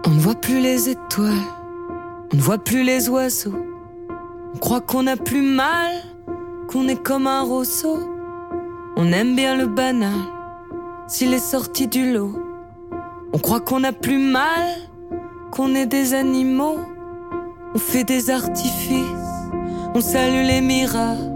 On ne voit plus les étoiles, on ne voit plus les oiseaux. On croit qu'on n'a plus mal, qu'on est comme un roseau. On aime bien le banal, s'il est sorti du lot. On croit qu'on n'a plus mal, qu'on est des animaux. On fait des artifices, on salue les miracles.